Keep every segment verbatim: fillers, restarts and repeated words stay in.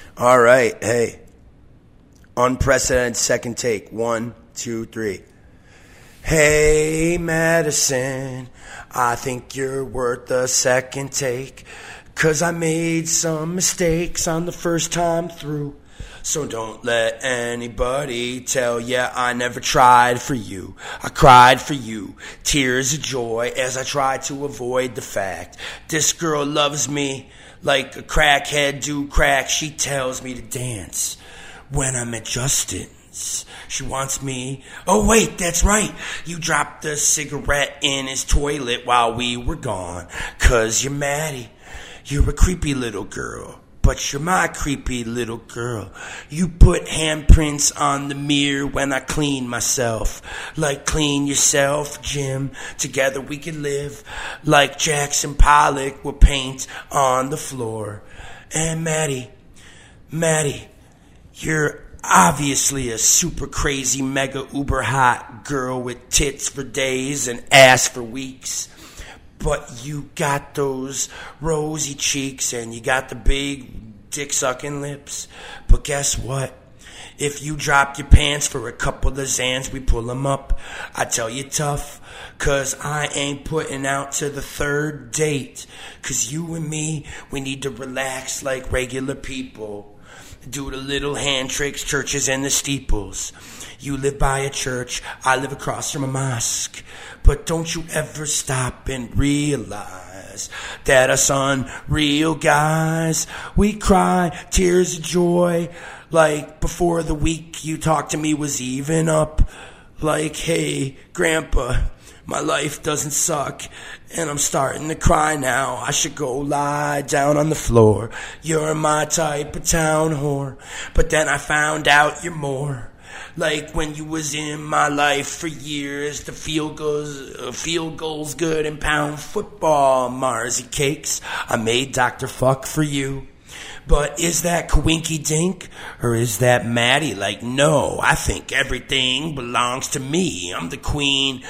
All right, hey. Unprecedented second take. One, two, three. Hey, Madison, I think you're worth a second take, 'cause I made some mistakes on the first time through. So don't let anybody tell ya I never tried for you. I cried for you, tears of joy, as I tried to avoid the fact this girl loves me like a crackhead do crack. She tells me to dance when I'm at Justin's. She wants me. Oh, wait, that's right. You dropped the cigarette in his toilet while we were gone. 'Cause you're Maddie. You're a creepy little girl. But you're my creepy little girl. You put handprints on the mirror when I clean myself. Like clean yourself, Jim. Together we can live. Like Jackson Pollock with paint on the floor. And Maddie, Maddie, you're obviously a super crazy, mega uber hot girl with tits for days and ass for weeks. But you got those rosy cheeks and you got the big dick-sucking lips. But guess what? If you drop your pants for a couple of Xans, we pull them up. I tell you tough, 'cause I ain't putting out to the third date. 'Cause you and me, we need to relax like regular people. Do the little hand tricks, churches and the steeples. You live by a church, I live across from a mosque. But don't you ever stop and realize that us unreal guys, we cry tears of joy. Like before the week you talked to me was even up. Like, hey, Grandpa, my life doesn't suck, and I'm starting to cry now. I should go lie down on the floor. You're my type of town whore. But then I found out you're more. Like when you was in my life for years, the field goes, uh, field goals good and pound football, Marzi cakes. I made Doctor Fuck for you. But is that Kawinky Dink or is that Maddie? Like, no, I think everything belongs to me. I'm the queen.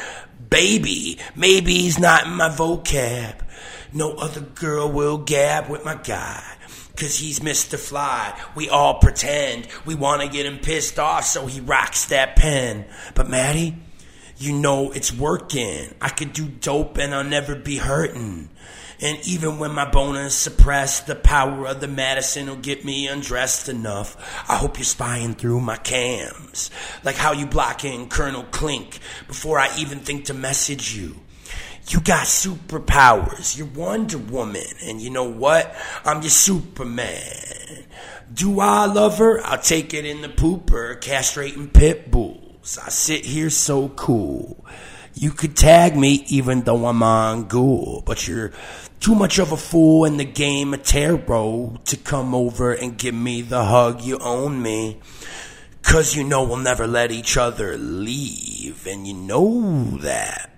Baby, maybe he's not in my vocab. No other girl will gab with my guy. 'Cause he's Mister Fly. We all pretend we want to get him pissed off so he rocks that pen. But Maddie, you know it's working. I could do dope and I'll never be hurting. And even when my boner's suppressed, the power of the Madison will get me undressed enough. I hope you're spying through my cams. Like how you blocking Colonel Klink before I even think to message you. You got superpowers. You're Wonder Woman. And you know what? I'm your Superman. Do I love her? I'll take it in the pooper, castrating pit bulls. I sit here so cool. You could tag me even though I'm on Ghoul. But you're too much of a fool in the game of tarot to come over and give me the hug you own me. 'Cause you know we'll never let each other leave. And you know that,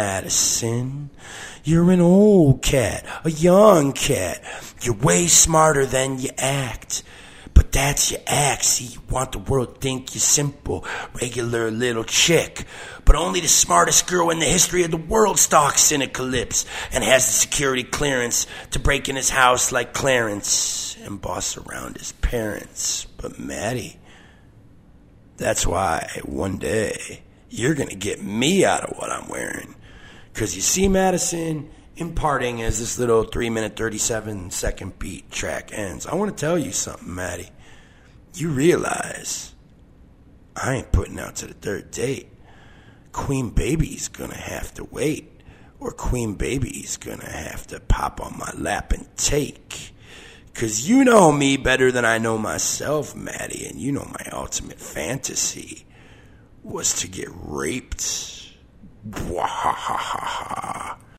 Madison. You're an old cat, a young cat. You're way smarter than you act. But that's your act. See, you want the world to think you're simple, regular little chick. But only the smartest girl in the history of the world stalks Cynicalypse and has the security clearance to break in his house like Clarence and boss around his parents. But Maddie, that's why one day you're going to get me out of what I'm wearing. 'Cause you see, Madison, in parting as this little three minute, thirty-seven second beat track ends, I want to tell you something, Maddie. You realize I ain't putting out to the third date. Queen Baby's going to have to wait. Or Queen Baby's going to have to pop on my lap and take. 'Cause you know me better than I know myself, Maddie, and you know my ultimate fantasy was to get raped. Wahahaha.